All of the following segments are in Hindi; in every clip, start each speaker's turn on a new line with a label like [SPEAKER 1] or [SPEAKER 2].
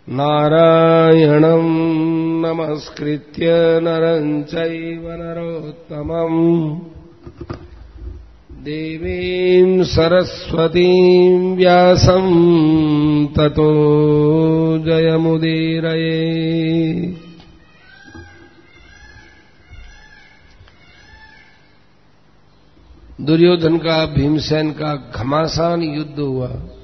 [SPEAKER 1] नारायणं नमस्कृत्य नरं चैव नरोत्तमम् देवीं सरस्वतीं व्यासं ततो जयमुदीरये। दुर्योधन का भीमसेन का घमासान युद्ध हुआ।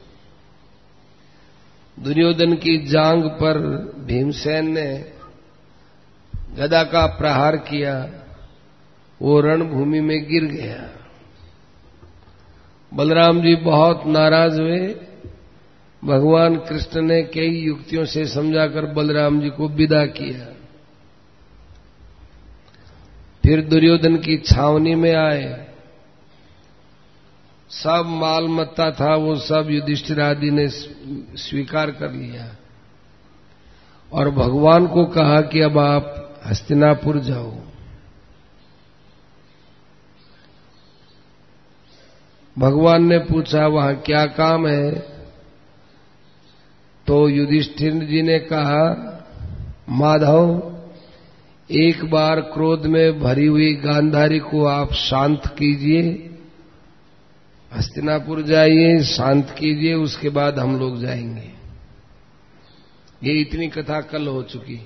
[SPEAKER 1] दुर्योधन की जांघ पर भीमसेन ने गदा का प्रहार किया, वो रणभूमि में गिर गया। बलराम जी बहुत नाराज हुए। भगवान कृष्ण ने कई युक्तियों से समझाकर बलराम जी को विदा किया। फिर दुर्योधन की छावनी में आए। सब माल मत्ता था वो सब युधिष्ठिर आदि ने स्वीकार कर लिया और भगवान को कहा कि अब आप हस्तिनापुर जाओ। भगवान ने पूछा वहां क्या काम है, तो युधिष्ठिर जी ने कहा माधव, एक बार क्रोध में भरी हुई गांधारी को आप शांत कीजिए, हस्तिनापुर जाइए, शांत कीजिए, उसके बाद हम लोग जाएंगे। ये इतनी कथा कल हो चुकी।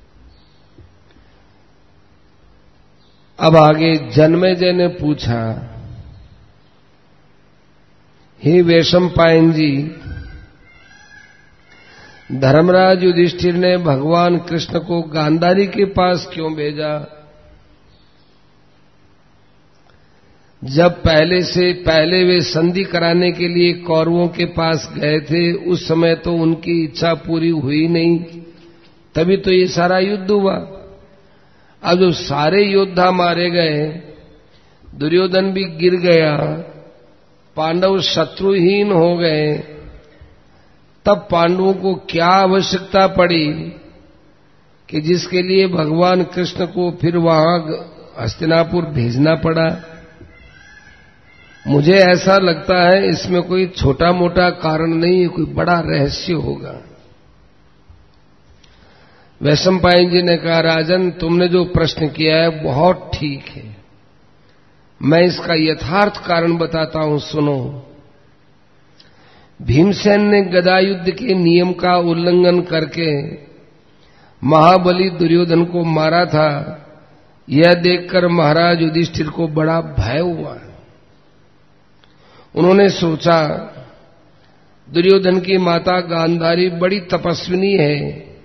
[SPEAKER 1] अब आगे जन्मेजय ने पूछा, हे वैशंपायन जी, धर्मराज युधिष्ठिर ने भगवान कृष्ण को गांधारी के पास क्यों भेजा? जब पहले वे संधि कराने के लिए कौरवों के पास गए थे, उस समय तो उनकी इच्छा पूरी हुई नहीं, तभी तो ये सारा युद्ध हुआ। अब जब सारे योद्धा मारे गए, दुर्योधन भी गिर गया, पांडव शत्रुहीन हो गए, तब पांडवों को क्या आवश्यकता पड़ी कि जिसके लिए भगवान कृष्ण को फिर वहां हस्तिनापुर भेजना पड़ा? मुझे ऐसा लगता है इसमें कोई छोटा मोटा कारण नहीं है, कोई बड़ा रहस्य होगा। वैशंपायन जी ने कहा, राजन, तुमने जो प्रश्न किया है बहुत ठीक है, मैं इसका यथार्थ कारण बताता हूं, सुनो। भीमसेन ने गदा युद्ध के नियम का उल्लंघन करके महाबली दुर्योधन को मारा था। यह देखकर महाराज युधिष्ठिर को बड़ा भय हुआ। उन्होंने सोचा, दुर्योधन की माता गांधारी बड़ी तपस्विनी है,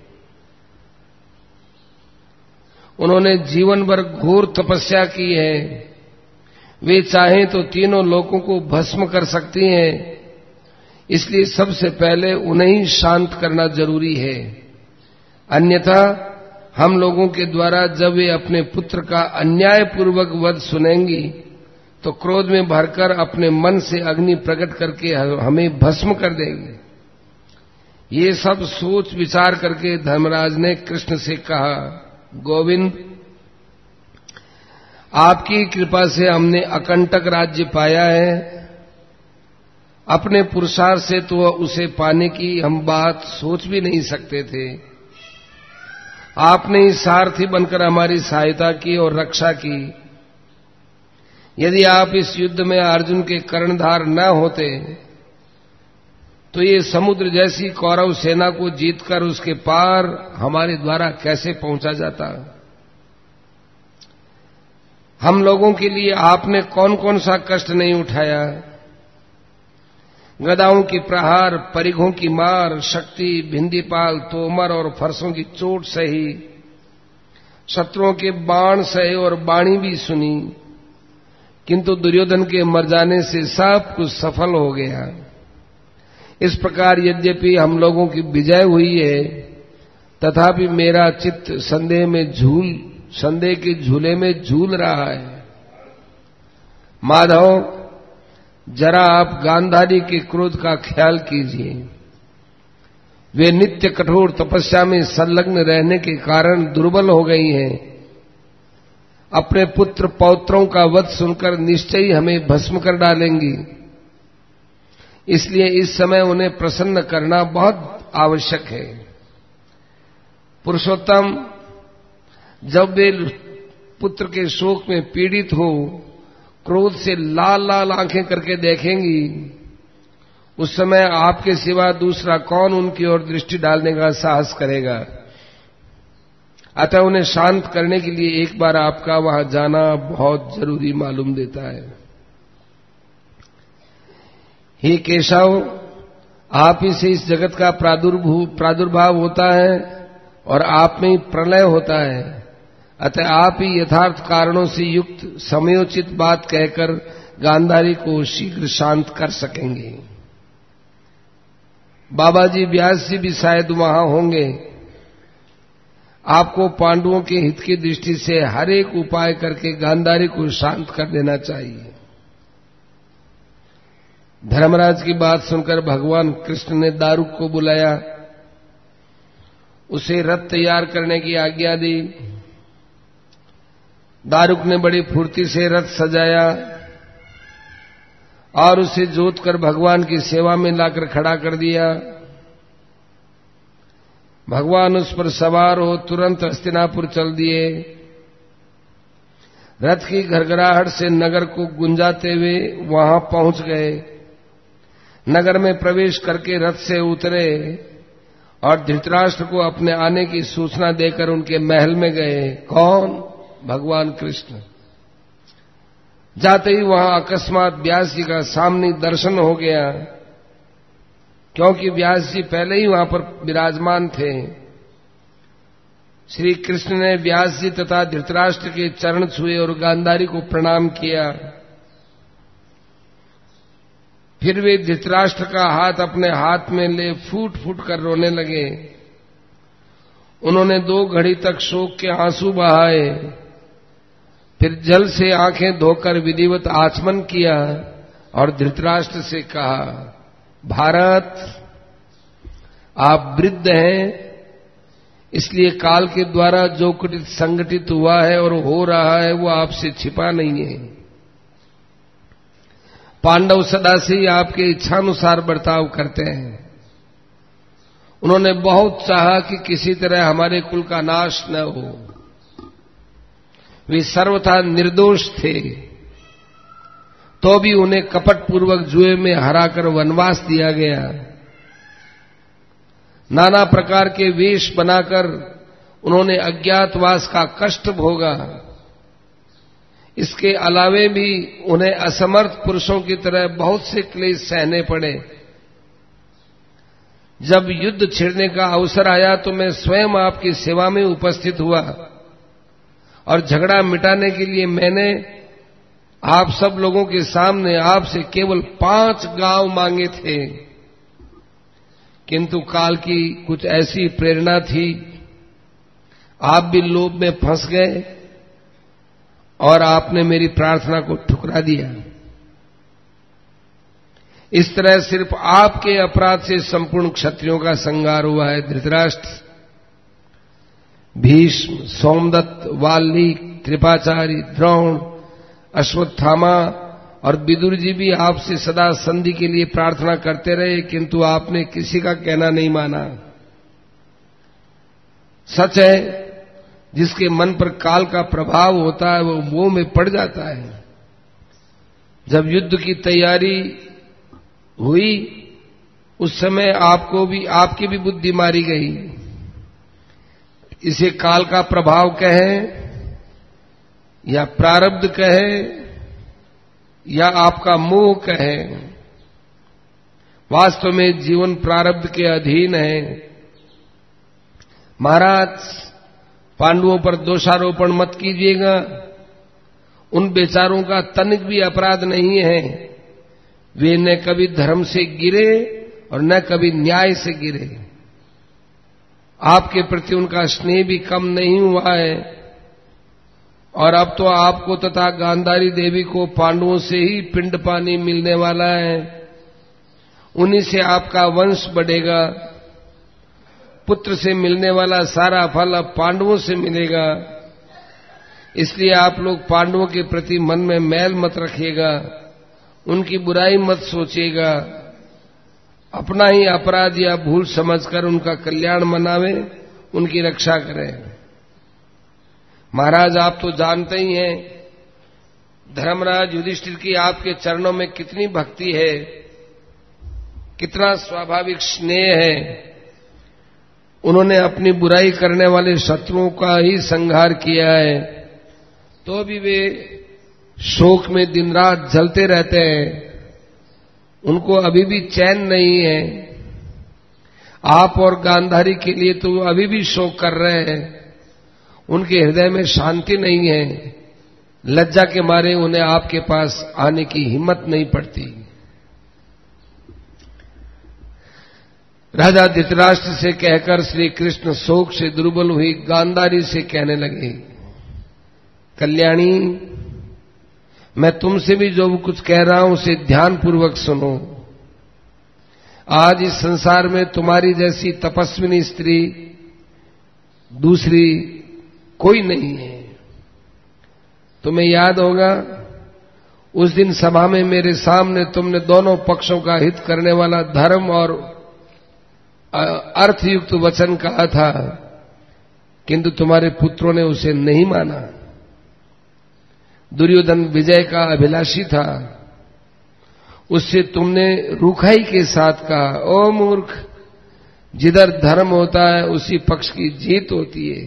[SPEAKER 1] उन्होंने जीवन भर घोर तपस्या की है, वे चाहें तो तीनों लोकों को भस्म कर सकती हैं, इसलिए सबसे पहले उन्हें ही शांत करना जरूरी है। अन्यथा हम लोगों के द्वारा जब वे अपने पुत्र का अन्यायपूर्वक वध सुनेंगी तो क्रोध में भरकर अपने मन से अग्नि प्रकट करके हमें भस्म कर देंगे। ये सब सोच विचार करके धर्मराज ने कृष्ण से कहा, गोविंद, आपकी कृपा से हमने अकंटक राज्य पाया है। अपने पुरुषार्थ से तो उसे पाने की हम बात सोच भी नहीं सकते थे। आपने ही सारथी बनकर हमारी सहायता की और रक्षा की। यदि आप इस युद्ध में अर्जुन के कर्णधार न होते तो ये समुद्र जैसी कौरव सेना को जीतकर उसके पार हमारे द्वारा कैसे पहुंचा जाता? हम लोगों के लिए आपने कौन कौन सा कष्ट नहीं उठाया? गदाओं की प्रहार, परिघों की मार, शक्ति, भिंदीपाल, तोमर और फरसों की चोट सही, शत्रुओं के बाण सहे और बाणी भी सुनी, किंतु दुर्योधन के मर जाने से सब कुछ सफल हो गया। इस प्रकार यद्यपि हम लोगों की विजय हुई है, तथापि मेरा चित्त संदेह के झूले में झूल रहा है। माधव, जरा आप गांधारी के क्रोध का ख्याल कीजिए। वे नित्य कठोर तपस्या में संलग्न रहने के कारण दुर्बल हो गई हैं। अपने पुत्र पौत्रों का वध सुनकर निश्चय ही हमें भस्म कर डालेंगी। इसलिए इस समय उन्हें प्रसन्न करना बहुत आवश्यक है। पुरुषोत्तम जब वे पुत्र के शोक में पीड़ित हो क्रोध से लाल लाल आंखें करके देखेंगी, उस समय आपके सिवा दूसरा कौन उनकी ओर दृष्टि डालने का साहस करेगा। अतः उन्हें शांत करने के लिए एक बार आपका वहां जाना बहुत जरूरी मालूम देता है। हे केशव, आप ही से इस जगत का प्रादुर्भाव होता है और आप में ही प्रलय होता है। अतः आप ही यथार्थ कारणों से युक्त समयोचित बात कहकर गांधारी को शीघ्र शांत कर सकेंगे। बाबा जी व्यास जी भी शायद वहां होंगे। आपको पांडवों के हित की दृष्टि से हर एक उपाय करके गांधारी को शांत कर देना चाहिए। धर्मराज की बात सुनकर भगवान कृष्ण ने दारुक को बुलाया, उसे रथ तैयार करने की आज्ञा दी। दारुक ने बड़ी फुर्ती से रथ सजाया और उसे जोतकर भगवान की सेवा में लाकर खड़ा कर दिया। भगवान उस पर सवार हो तुरंत हस्तिनापुर चल दिए। रथ की घरघराहट से नगर को गुंजाते हुए वहां पहुंच गए। नगर में प्रवेश करके रथ से उतरे और धृतराष्ट्र को अपने आने की सूचना देकर उनके महल में गए। कौन? भगवान कृष्ण। जाते ही वहां अकस्मात व्यास जी का सामने दर्शन हो गया, क्योंकि व्यास जी पहले ही वहां पर विराजमान थे। श्री कृष्ण ने व्यास जी तथा धृतराष्ट्र के चरण छुए और गांधारी को प्रणाम किया। फिर वे धृतराष्ट्र का हाथ अपने हाथ में ले फूट फूट कर रोने लगे। उन्होंने 2 घड़ी तक शोक के आंसू बहाए, फिर जल से आंखें धोकर विधिवत आचमन किया और धृतराष्ट्र से कहा, भारत, आप वृद्ध हैं, इसलिए काल के द्वारा जो कुछ संगठित हुआ है और हो रहा है वो आपसे छिपा नहीं है। पांडव सदा से ही आपके इच्छानुसार बर्ताव करते हैं। उन्होंने बहुत चाहा कि किसी तरह हमारे कुल का नाश न हो। वे सर्वथा निर्दोष थे, तो भी उन्हें कपटपूर्वक जुए में हराकर वनवास दिया गया। नाना प्रकार के वेश बनाकर उन्होंने अज्ञातवास का कष्ट भोगा। इसके अलावे भी उन्हें असमर्थ पुरुषों की तरह बहुत से क्लेश सहने पड़े। जब युद्ध छिड़ने का अवसर आया तो मैं स्वयं आपकी सेवा में उपस्थित हुआ और झगड़ा मिटाने के लिए मैंने आप सब लोगों के सामने आपसे केवल 5 गांव मांगे थे, किंतु काल की कुछ ऐसी प्रेरणा थी, आप भी लोभ में फंस गए और आपने मेरी प्रार्थना को ठुकरा दिया। इस तरह सिर्फ आपके अपराध से संपूर्ण क्षत्रियों का संहार हुआ है। धृतराष्ट्र, भीष्म, सोमदत्त, वाल्मीकि, कृपाचार्य, द्रोण, अश्वत्थामा और विदुर जी भी आपसे सदा संधि के लिए प्रार्थना करते रहे, किंतु आपने किसी का कहना नहीं माना। सच है, जिसके मन पर काल का प्रभाव होता है वो मोह में पड़ जाता है। जब युद्ध की तैयारी हुई उस समय आपकी भी बुद्धि मारी गई। इसे काल का प्रभाव कहें या प्रारब्ध कहें या आपका मोह कहें, वास्तव में जीवन प्रारब्ध के अधीन है। महाराज, पांडवों पर दोषारोपण मत कीजिएगा। उन बेचारों का तनिक भी अपराध नहीं है। वे न कभी धर्म से गिरे और न कभी न्याय से गिरे। आपके प्रति उनका स्नेह भी कम नहीं हुआ है। और अब तो आपको तथा गांधारी देवी को पांडवों से ही पिंड पानी मिलने वाला है। उन्हीं से आपका वंश बढ़ेगा। पुत्र से मिलने वाला सारा फल अब पांडवों से मिलेगा। इसलिए आप लोग पांडवों के प्रति मन में मैल मत रखिएगा, उनकी बुराई मत सोचिएगा। अपना ही अपराध या भूल समझकर उनका कल्याण मनावे उनकी रक्षा करें। महाराज, आप तो जानते ही हैं धर्मराज युधिष्ठिर की आपके चरणों में कितनी भक्ति है, कितना स्वाभाविक स्नेह है। उन्होंने अपनी बुराई करने वाले शत्रुओं का ही संहार किया है, तो भी वे शोक में दिन रात जलते रहते हैं। उनको अभी भी चैन नहीं है। आप और गांधारी के लिए तो अभी भी शोक कर रहे हैं। उनके हृदय में शांति नहीं है। लज्जा के मारे उन्हें आपके पास आने की हिम्मत नहीं पड़ती। राजा धृतराष्ट्र से कहकर श्री कृष्ण शोक से दुर्बल हुई गांधारी से कहने लगे, कल्याणी, मैं तुमसे भी जो कुछ कह रहा हूं उसे ध्यानपूर्वक सुनो। आज इस संसार में तुम्हारी जैसी तपस्विनी स्त्री दूसरी कोई नहीं है। तुम्हें याद होगा उस दिन सभा में मेरे सामने तुमने दोनों पक्षों का हित करने वाला धर्म और अर्थयुक्त वचन कहा था, किंतु तुम्हारे पुत्रों ने उसे नहीं माना। दुर्योधन विजय का अभिलाषी था, उससे तुमने रूखाई के साथ कहा, ओ मूर्ख, जिधर धर्म होता है उसी पक्ष की जीत होती है।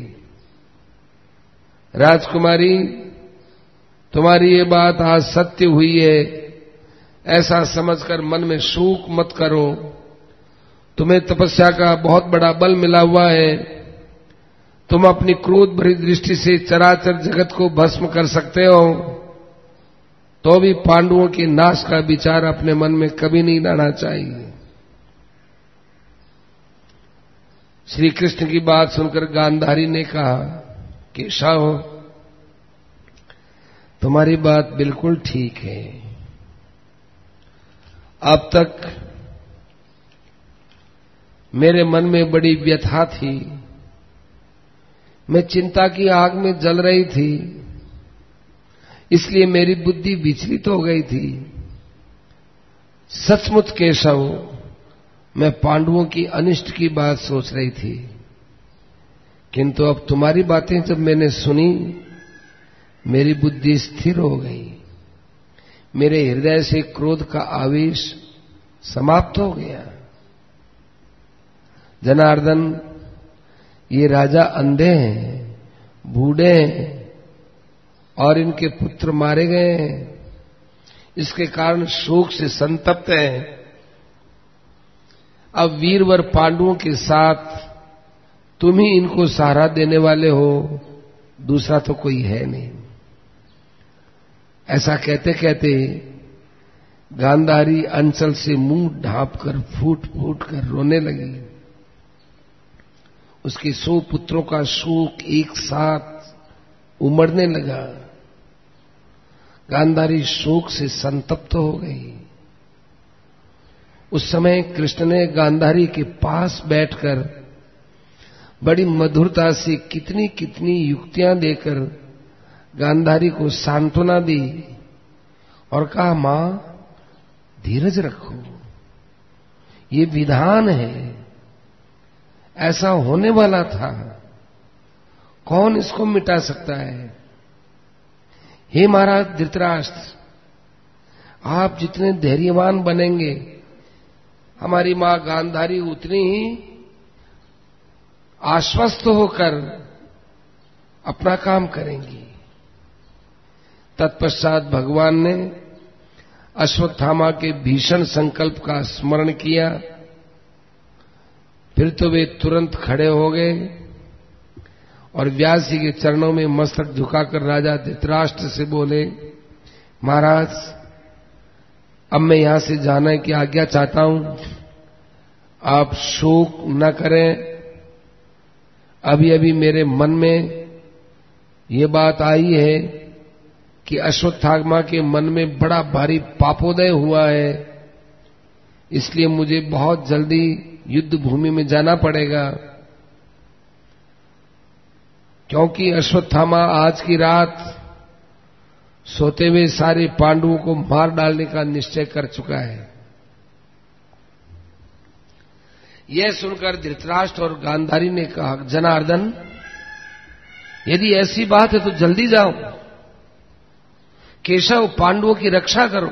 [SPEAKER 1] राजकुमारी, तुम्हारी ये बात आज सत्य हुई है, ऐसा समझकर मन में शोक मत करो। तुम्हें तपस्या का बहुत बड़ा बल मिला हुआ है। तुम अपनी क्रोध भरी दृष्टि से चराचर जगत को भस्म कर सकते हो, तो भी पांडवों के नाश का विचार अपने मन में कभी नहीं लाना चाहिए। श्री कृष्ण की बात सुनकर गांधारी ने कहा, केशव, तुम्हारी बात बिल्कुल ठीक है। अब तक मेरे मन में बड़ी व्यथा थी। मैं चिंता की आग में जल रही थी, इसलिए मेरी बुद्धि विचलित हो गई थी। सचमुच केशव, मैं पांडवों की अनिष्ट की बात सोच रही थी, किंतु अब तुम्हारी बातें जब मैंने सुनी, मेरी बुद्धि स्थिर हो गई। मेरे हृदय से क्रोध का आवेश समाप्त हो गया। जनार्दन, ये राजा अंधे हैं, बूढ़े हैं और इनके पुत्र मारे गए हैं। इसके कारण शोक से संतप्त हैं। अब वीरवर पांडवों के साथ तुम ही इनको सहारा देने वाले हो, दूसरा तो कोई है नहीं। ऐसा कहते कहते गांधारी अंचल से मुंह ढांपकर फूट फूट कर रोने लगी। उसके 100 पुत्रों का शोक एक साथ उमड़ने लगा। गांधारी शोक से संतप्त हो गई। उस समय कृष्ण ने गांधारी के पास बैठकर बड़ी मधुरता से कितनी कितनी युक्तियां देकर गांधारी को सांत्वना दी और कहा, मां, धीरज रखो, ये विधान है, ऐसा होने वाला था, कौन इसको मिटा सकता है। हे महाराज धृतराष्ट्र, आप जितने धैर्यवान बनेंगे, हमारी मां गांधारी उतनी ही आश्वस्त होकर अपना काम करेंगी। तत्पश्चात भगवान ने अश्वत्थामा के भीषण संकल्प का स्मरण किया। फिर तो वे तुरंत खड़े हो गए और व्यास जी के चरणों में मस्तक झुकाकर राजा धृतराष्ट्र से बोले, महाराज, अब मैं यहां से जाने की आज्ञा चाहता हूं। आप शोक न करें। अभी अभी मेरे मन में ये बात आई है कि अश्वत्थामा के मन में बड़ा भारी पापोदय हुआ है, इसलिए मुझे बहुत जल्दी युद्ध भूमि में जाना पड़ेगा, क्योंकि अश्वत्थामा आज की रात सोते हुए सारे पांडवों को मार डालने का निश्चय कर चुका है। यह सुनकर धृतराष्ट्र और गांधारी ने कहा, जनार्दन, यदि ऐसी बात है तो जल्दी जाओ, केशव पांडवों की रक्षा करो,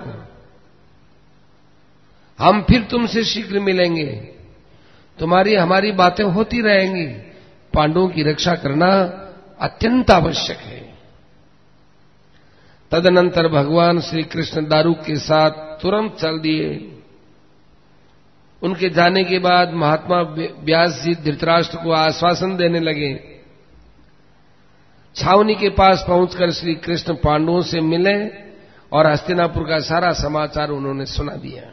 [SPEAKER 1] हम फिर तुमसे शीघ्र मिलेंगे, तुम्हारी हमारी बातें होती रहेंगी, पांडवों की रक्षा करना अत्यंत आवश्यक है। तदनंतर भगवान श्री कृष्ण दारुक के साथ तुरंत चल दिए। उनके जाने के बाद महात्मा व्यास जी धृतराष्ट्र को आश्वासन देने लगे। छावनी के पास पहुंचकर श्री कृष्ण पांडवों से मिले और हस्तिनापुर का सारा समाचार उन्होंने सुना दिया।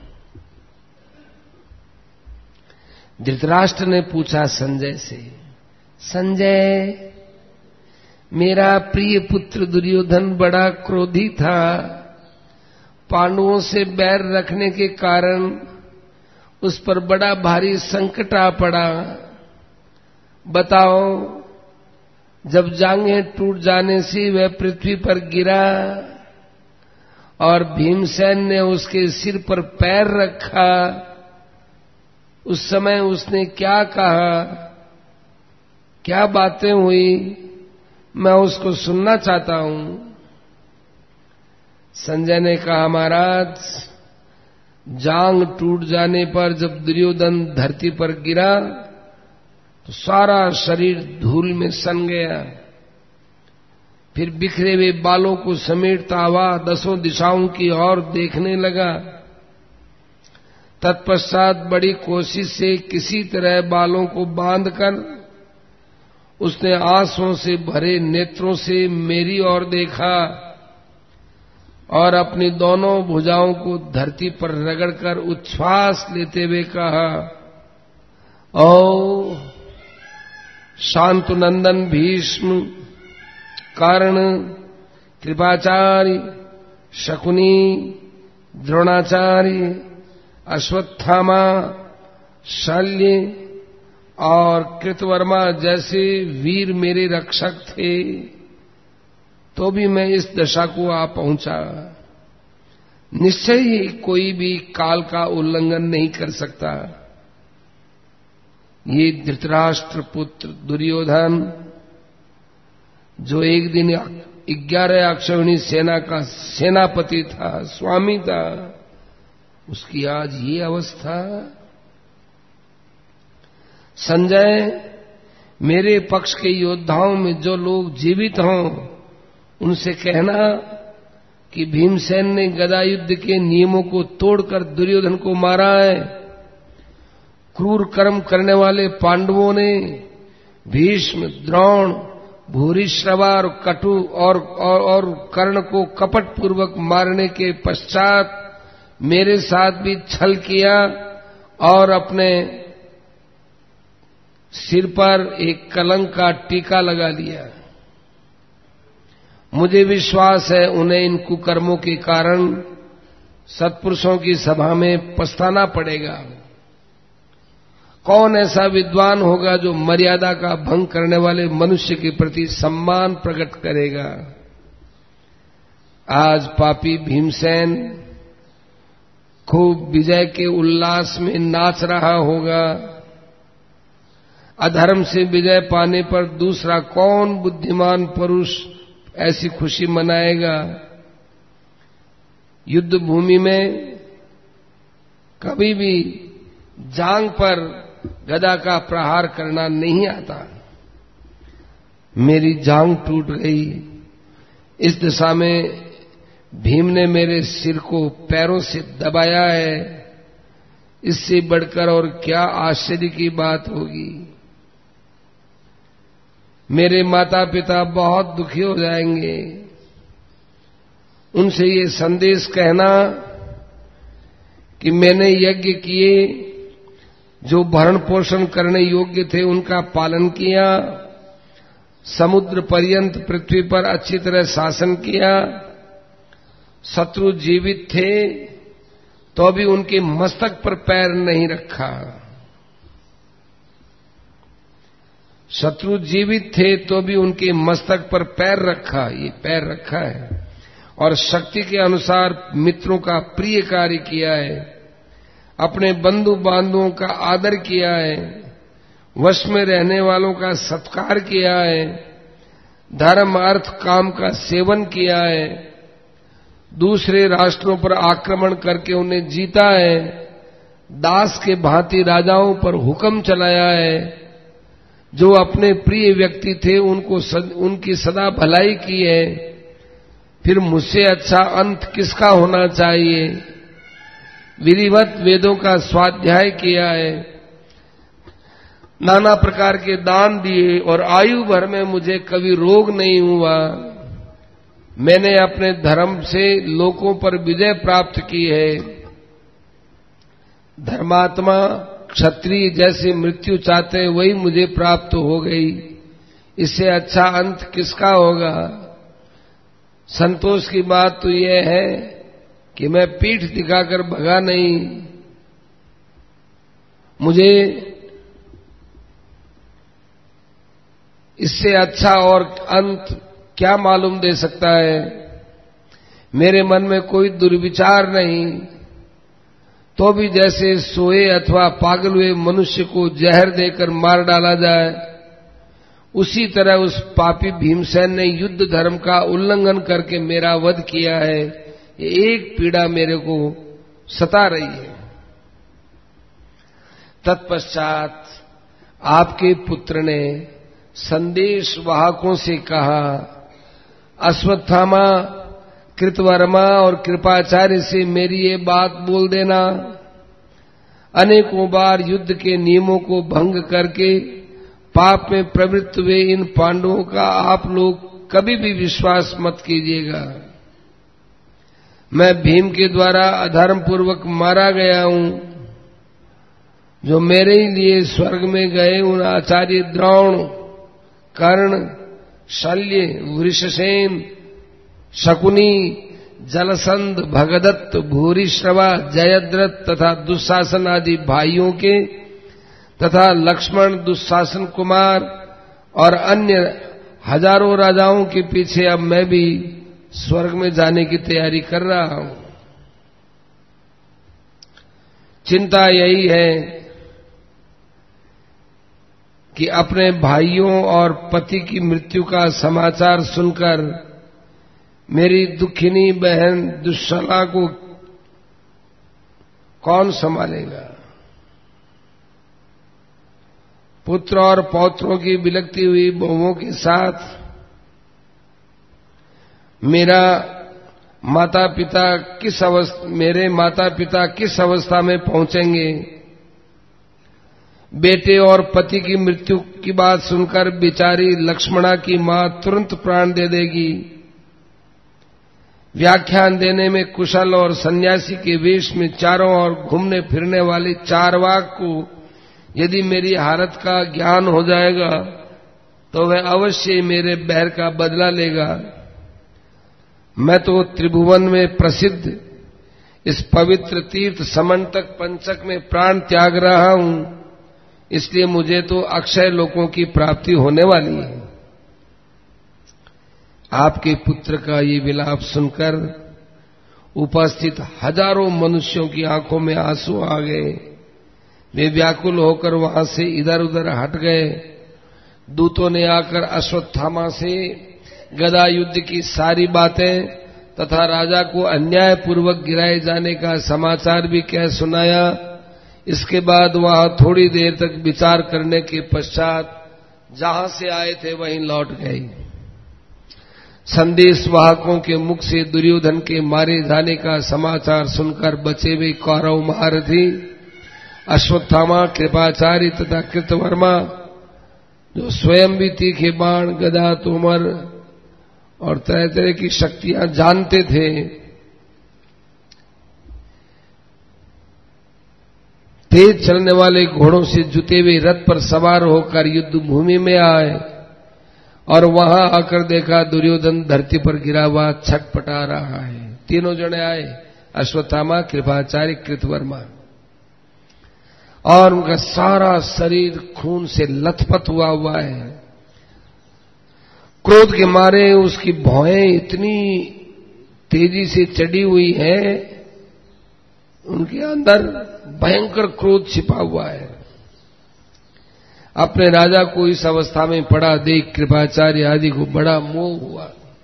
[SPEAKER 1] धृतराष्ट्र ने पूछा संजय से, संजय, मेरा प्रिय पुत्र दुर्योधन बड़ा क्रोधी था, पांडवों से बैर रखने के कारण उस पर बड़ा भारी संकट आ पड़ा। बताओ, जब जांघें टूट जाने से वह पृथ्वी पर गिरा और भीमसेन ने उसके सिर पर पैर रखा, उस समय उसने क्या कहा, क्या बातें हुई, मैं उसको सुनना चाहता हूं। संजय ने कहा, महाराज, जांग टूट जाने पर जब दुर्योधन धरती पर गिरा तो सारा शरीर धूल में सन गया। फिर बिखरे हुए बालों को समेटता हुआ 10 दिशाओं की ओर देखने लगा। तत्पश्चात बड़ी कोशिश से किसी तरह बालों को बांधकर उसने आंसुओं से भरे नेत्रों से मेरी ओर देखा और अपनी दोनों भुजाओं को धरती पर रगड़कर उच्छ्वास लेते हुए कहा, ओ शांतुनंदन भीष्म, कर्ण, कृपाचार्य, शकुनी, द्रोणाचार्य, अश्वत्थामा, शल्य और कृतवर्मा जैसे वीर मेरे रक्षक थे, तो भी मैं इस दशा को आ पहुंचा। निश्चय ही कोई भी काल का उल्लंघन नहीं कर सकता। ये धृतराष्ट्र पुत्र दुर्योधन, जो एक दिन 11 अक्षौहिणी सेना का सेनापति था, स्वामी था, उसकी आज ये अवस्था। संजय, मेरे पक्ष के योद्धाओं में जो लोग जीवित हों उनसे कहना कि भीमसेन ने गदा युद्ध के नियमों को तोड़कर दुर्योधन को मारा है। क्रूर कर्म करने वाले पांडवों ने भीष्म, द्रोण, भूरिश्रवा और कटु और कर्ण को कपट पूर्वक मारने के पश्चात मेरे साथ भी छल किया और अपने सिर पर एक कलंक का टीका लगा लिया। मुझे विश्वास है उन्हें इन कुकर्मों के कारण सत्पुरुषों की सभा में पछताना पड़ेगा। कौन ऐसा विद्वान होगा जो मर्यादा का भंग करने वाले मनुष्य के प्रति सम्मान प्रकट करेगा। आज पापी भीमसेन खूब विजय के उल्लास में नाच रहा होगा। अधर्म से विजय पाने पर दूसरा कौन बुद्धिमान पुरुष ऐसी खुशी मनाएगा। युद्ध भूमि में कभी भी जांग पर गदा का प्रहार करना नहीं आता। मेरी जांग टूट गई। इस दिशा में भीम ने मेरे सिर को पैरों से दबाया है। इससे बढ़कर और क्या आश्चर्य की बात होगी। मेरे माता पिता बहुत दुखी हो जाएंगे। उनसे ये संदेश कहना कि मैंने यज्ञ किए, जो भरण पोषण करने योग्य थे उनका पालन किया, समुद्र पर्यंत पृथ्वी पर अच्छी तरह शासन किया, शत्रु जीवित थे तो भी उनके मस्तक पर पैर नहीं रखा। शत्रु जीवित थे तो भी उनके मस्तक पर पैर रखा, ये पैर रखा है, और शक्ति के अनुसार मित्रों का प्रिय कार्य किया है। अपने बंधु बांधवों का आदर किया है, वश में रहने वालों का सत्कार किया है, धर्म अर्थ काम का सेवन किया है, दूसरे राष्ट्रों पर आक्रमण करके उन्हें जीता है, दास के भांति राजाओं पर हुक्म चलाया है, जो अपने प्रिय व्यक्ति थे उनकी सदा भलाई की है, फिर मुझसे अच्छा अंत किसका होना चाहिए। विधिवत वेदों का स्वाध्याय किया है, नाना प्रकार के दान दिए और आयु भर में मुझे कभी रोग नहीं हुआ। मैंने अपने धर्म से लोगों पर विजय प्राप्त की है। धर्मात्मा क्षत्रिय जैसे मृत्यु चाहते हैं वही मुझे प्राप्त हो गई, इससे अच्छा अंत किसका होगा। संतोष की बात तो यह है कि मैं पीठ दिखाकर भगा नहीं, मुझे इससे अच्छा और अंत क्या मालूम दे सकता है। मेरे मन में कोई दुर्विचार नहीं, तो भी जैसे सोए अथवा पागल हुए मनुष्य को जहर देकर मार डाला जाए, उसी तरह उस पापी भीमसेन ने युद्ध धर्म का उल्लंघन करके मेरा वध किया है। ये एक पीड़ा मेरे को सता रही है। तत्पश्चात आपके पुत्र ने संदेश वाहकों से कहा, अश्वत्थामा, कृतवर्मा और कृपाचार्य से मेरी ये बात बोल देना। अनेकों बार युद्ध के नियमों को भंग करके पाप में प्रवृत्त हुए इन पांडवों का आप लोग कभी भी विश्वास मत कीजिएगा। मैं भीम के द्वारा अधर्म पूर्वक मारा गया हूं। जो मेरे ही लिए स्वर्ग में गए उन आचार्य द्रोण, कर्ण, शल्य, वृषसेन, शकुनी, जलसंध, भगदत्त, भूरिश्रवा, जयद्रथ तथा दुशासन आदि भाइयों के तथा लक्ष्मण, दुशासन कुमार और अन्य हजारों राजाओं के पीछे अब मैं भी स्वर्ग में जाने की तैयारी कर रहा हूं। चिंता यही है कि अपने भाइयों और पति की मृत्यु का समाचार सुनकर मेरी दुखिनी बहन दुश्शला को कौन संभालेगा। पुत्र और पौत्रों की बिलखती हुई बहुओं के साथ मेरे माता पिता किस अवस्था में पहुंचेंगे। बेटे और पति की मृत्यु की बात सुनकर बेचारी लक्ष्मणा की मां तुरंत प्राण दे देगी। व्याख्यान देने में कुशल और सन्यासी के वेश में चारों ओर घूमने फिरने वाले चारवाक को यदि मेरी हालत का ज्ञान हो जाएगा तो वह अवश्य मेरे बैर का बदला लेगा। मैं तो त्रिभुवन में प्रसिद्ध इस पवित्र तीर्थ समंतक पंचक में प्राण त्याग रहा हूं, इसलिए मुझे तो अक्षय लोकों की प्राप्ति होने वाली है। आपके पुत्र का ये विलाप सुनकर उपस्थित हजारों मनुष्यों की आंखों में आंसू आ गए। वे व्याकुल होकर वहां से इधर उधर हट गए। दूतों ने आकर अश्वत्थामा से गदा युद्ध की सारी बातें तथा राजा को अन्याय पूर्वक गिराए जाने का समाचार भी कह सुनाया। इसके बाद वहां थोड़ी देर तक विचार करने के पश्चात जहां से आए थे वहीं लौट गए। संदेश वाहकों के मुख से दुर्योधन के मारे जाने का समाचार सुनकर बचे हुए कौरव महारथी अश्वत्थामा, कृपाचार्य तथा कृतवर्मा, जो स्वयं भी तीखे बाण, गदा, तोमर और तरह तरह की शक्तियां जानते थे, तेज चलने वाले घोड़ों से जुते हुए रथ पर सवार होकर युद्ध भूमि में आए और वहां आकर देखा दुर्योधन धरती पर गिरा हुआ छटपटा रहा है। तीनों जने आए, अश्वत्थामा, कृपाचार्य, कृतवर्मा, और उनका सारा शरीर खून से लथपथ हुआ है। क्रोध के मारे उसकी भौहें इतनी तेजी से चढ़ी हुई है उनके अंदर भयंकर क्रोध छिपा हुआ है। अपने राजा को इस अवस्था में पड़ा देख कृपाचार्य आदि को बड़ा मोह हुआ।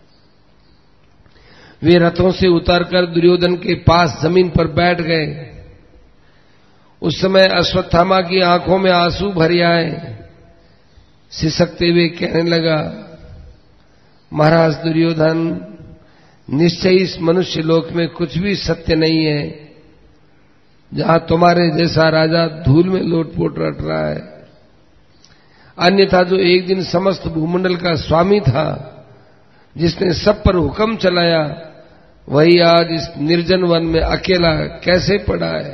[SPEAKER 1] वे रथों से उतरकर दुर्योधन के पास जमीन पर बैठ गए। उस समय अश्वत्थामा की आंखों में आंसू भर आए। सिसकते हुए कहने लगा, महाराज दुर्योधन, निश्चय इस मनुष्य लोक में कुछ भी सत्य नहीं है जहां तुम्हारे जैसा राजा धूल में लोटपोट रट रहा है। अन्यथा जो एक दिन समस्त भूमंडल का स्वामी था, जिसने सब पर हुक्म चलाया, वही आज इस निर्जन वन में अकेला कैसे पड़ा है।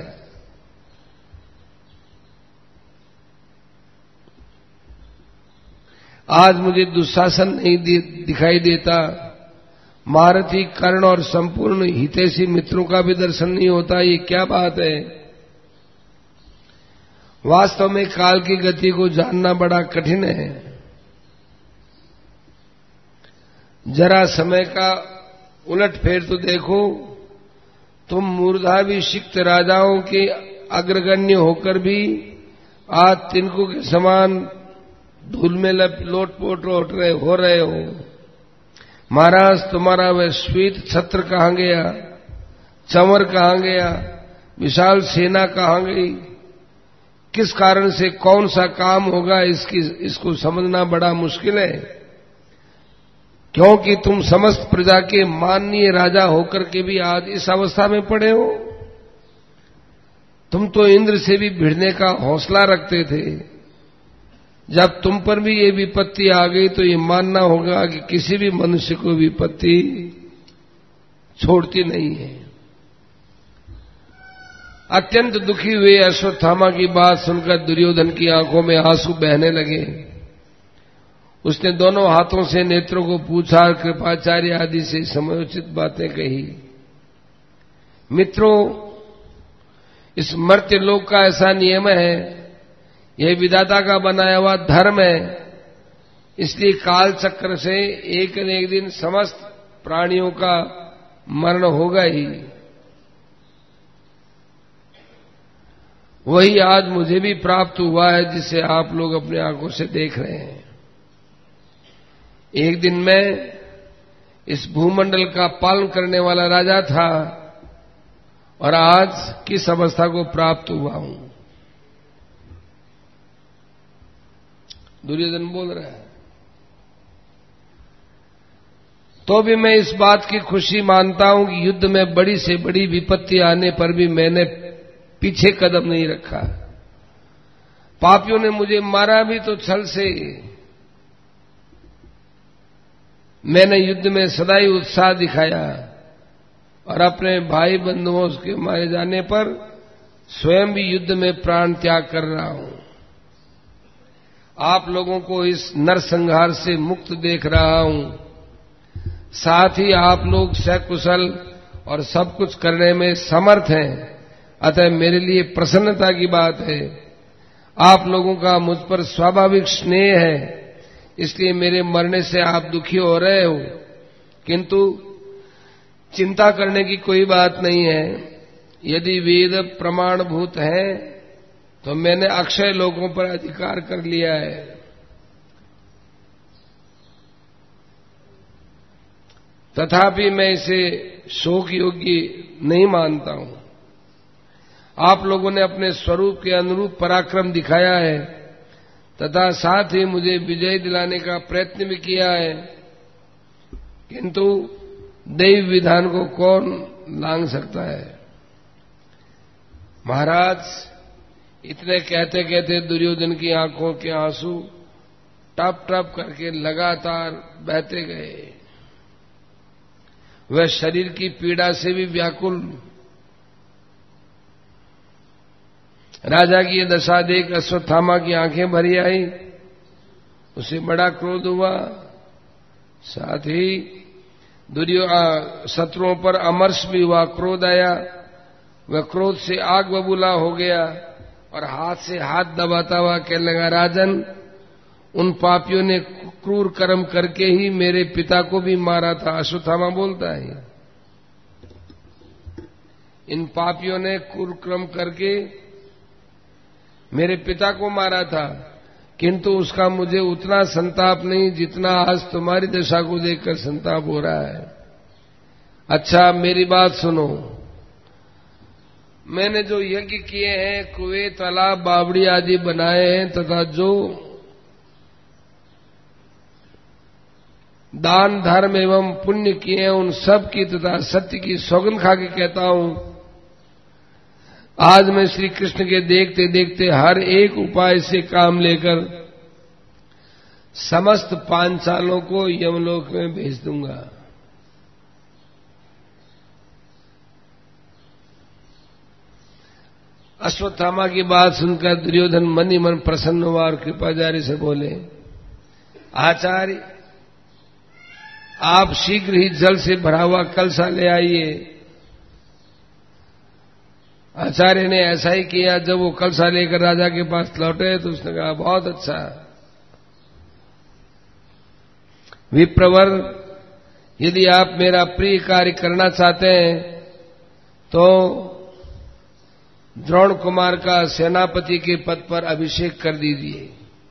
[SPEAKER 1] आज मुझे दुशासन नहीं दिखाई देता, महारथी, कर्ण और संपूर्ण हितैषी मित्रों का भी दर्शन नहीं होता। ये क्या बात है? वास्तव में काल की गति को जानना बड़ा कठिन है। जरा समय का उलटफेर तो देखो, तुम मूर्धाभिषिक्त राजाओं के अग्रगण्य होकर भी आज तिनकों के समान धूल में लोटपोट हो रहे हो। महाराज, तुम्हारा वह श्वेत छत्र कहां गया? चंवर कहां गया? विशाल सेना कहां गई? किस कारण से कौन सा काम होगा, इसको समझना बड़ा मुश्किल है, क्योंकि तुम समस्त प्रजा के माननीय राजा होकर के भी आज इस अवस्था में पड़े हो। तुम तो इंद्र से भी भिड़ने का हौसला रखते थे। जब तुम पर भी ये विपत्ति आ गई तो ये मानना होगा कि किसी भी मनुष्य को विपत्ति छोड़ती नहीं है। अत्यंत दुखी हुए अश्वत्थामा की बात सुनकर दुर्योधन की आंखों में आंसू बहने लगे। उसने दोनों हाथों से नेत्रों को पूछा और कृपाचार्य आदि से समयोचित बातें कही। मित्रों, इस मर्त्य लोक का ऐसा नियम है, यह विधाता का बनाया हुआ धर्म है। इसलिए काल चक्र से एक न एक दिन समस्त प्राणियों का मरण होगा ही। वही आज मुझे भी प्राप्त हुआ है, जिसे आप लोग अपनी आंखों से देख रहे हैं। एक दिन मैं इस भूमंडल का पालन करने वाला राजा था और आज किस अवस्था को प्राप्त हुआ हूं। दुर्योधन बोल रहा है। तो भी मैं इस बात की खुशी मानता हूं कि युद्ध में बड़ी से बड़ी विपत्ति आने पर भी मैंने पीछे कदम नहीं रखा। पापियों ने मुझे मारा भी तो छल से। मैंने युद्ध में सदा ही उत्साह दिखाया और अपने भाई बंधुओं के मारे जाने पर स्वयं भी युद्ध में प्राण त्याग कर रहा हूं। आप लोगों को इस नरसंहार से मुक्त देख रहा हूं। साथ ही आप लोग सकुशल और सब कुछ करने में समर्थ हैं, अतः मेरे लिए प्रसन्नता की बात है। आप लोगों का मुझ पर स्वाभाविक स्नेह है, इसलिए मेरे मरने से आप दुखी हो रहे हो, किंतु चिंता करने की कोई बात नहीं है। यदि वेद प्रमाणभूत है तो मैंने अक्षय लोगों पर अधिकार कर लिया है। तथापि मैं इसे शोक योग्य नहीं मानता हूं। आप लोगों ने अपने स्वरूप के अनुरूप पराक्रम दिखाया है तथा साथ ही मुझे विजय दिलाने का प्रयत्न भी किया है, किंतु दैव विधान को कौन लांघ सकता है। महाराज, इतने कहते कहते दुर्योधन की आंखों के आंसू टप टप करके लगातार बहते गए। वह शरीर की पीड़ा से भी व्याकुल। राजा की यह दशा देख अश्वत्थामा की आंखें भरी आई। उसे बड़ा क्रोध हुआ। साथ ही शत्रुओं पर अमर्ष भी हुआ, क्रोध आया। वह क्रोध से आग बबूला हो गया और हाथ से हाथ दबाता हुआ कहने लगा, राजन, उन पापियों ने क्रूर कर्म करके ही मेरे पिता को भी मारा था। अश्वत्थामा बोलता है, इन पापियों ने कुक्रम करके मेरे पिता को मारा था, किंतु उसका मुझे उतना संताप नहीं जितना आज तुम्हारी दशा को देखकर संताप हो रहा है। अच्छा मेरी बात सुनो, मैंने जो यज्ञ किए हैं, कुएं, तालाब, बावड़ी आदि बनाए हैं, तथा जो दान धर्म एवं पुण्य किए हैं, उन सब की तथा सत्य की सौगंध खा के कहता हूं, आज मैं श्री कृष्ण के देखते देखते हर एक उपाय से काम लेकर समस्त पांचालों को यमलोक में भेज दूंगा। अश्वत्थामा की बात सुनकर दुर्योधन मन ही मन प्रसन्न हुआ और कृपाचार्य से बोले, आचार्य आप शीघ्र ही जल से भरा हुआ कलशा ले आइए। आचार्य ने ऐसा ही किया। जब वो कलशा लेकर राजा के पास लौटे तो उसने कहा, बहुत अच्छा विप्रवर, यदि आप मेरा प्रिय कार्य करना चाहते हैं तो द्रोण कुमार का सेनापति के पद पर अभिषेक कर दीजिए।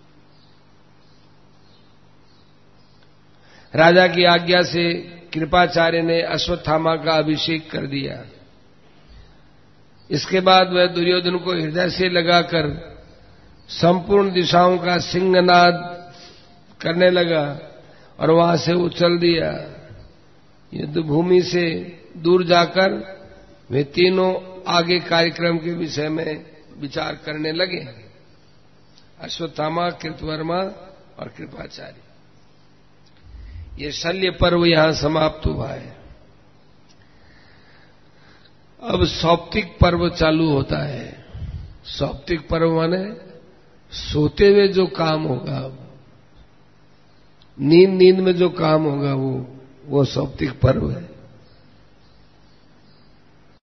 [SPEAKER 1] राजा की आज्ञा से कृपाचार्य ने अश्वत्थामा का अभिषेक कर दिया। इसके बाद वह दुर्योधन को हृदय से लगाकर संपूर्ण दिशाओं का सिंहनाद करने लगा और वहां से उछल दिया। युद्ध भूमि से दूर जाकर वे तीनों आगे कार्यक्रम के विषय में विचार करने लगे, अश्वत्थामा, कृतवर्मा और कृपाचार्य। ये शल्य पर्व यहां समाप्त हुआ है। अब सौप्तिक पर्व चालू होता है। सौप्तिक पर्व माने सोते हुए जो काम होगा, नींद में जो काम होगा वो सौप्तिक पर्व है।